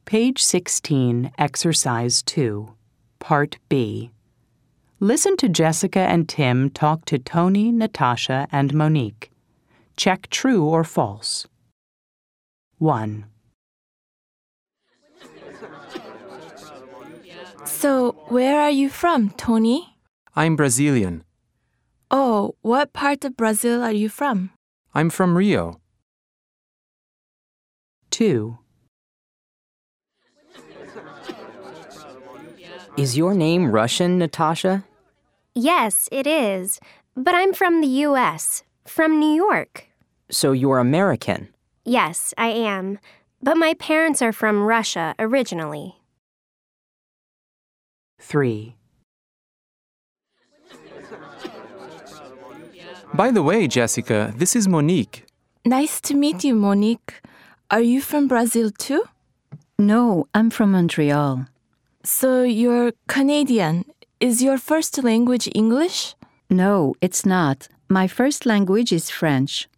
Page 16, Exercise 2, Part B. Listen to Jessica and Tim talk to Tony, Natasha, and Monique. Check true or false. 1. So, where are you from, Tony? I'm Brazilian. Oh, what part of Brazil are you from? I'm from Rio. 2. Is your name Russian, Natasha? Yes, it is. But I'm from the U.S., from New York. So you're American? Yes, I am. But my parents are from Russia originally. 3. By the way, Jessica, this is Monique. Nice to meet you, Monique. Are you from Brazil too? No, I'm from Montreal. So you're Canadian. Is your first language English? No, it's not. My first language is French.